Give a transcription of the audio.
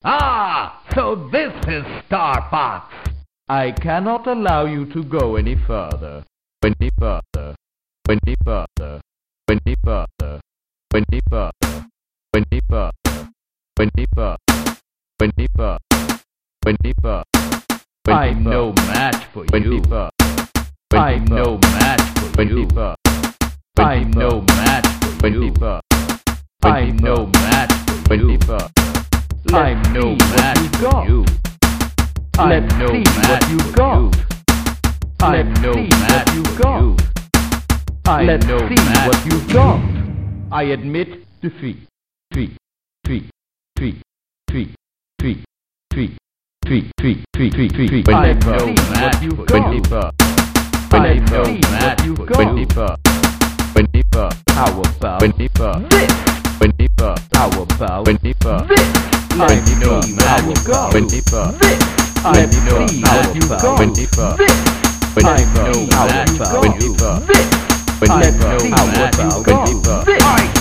Ah, so this is Star Fox. I cannot allow you to go any further. Any further. Any further. Any further. Any further. Any further. Any further. Any further. Any further. I'm no match for you. I'm no match for you. I'm no match for you. I'm no match for you. I'm no match for you. I'm no match for you. I'm no match for you. Let's see what you've got. I admit defeat. Defeat. Defeat. Defeat. Defeat. Defeat. Defeat. Defeat. Defeat. Defeat. Defeat. I'm no match for you. I'm no match for you. How about this? How about this? Let's no match for this. Let's see what you got. This. I'm no match for you. This. Let's see what you got. This.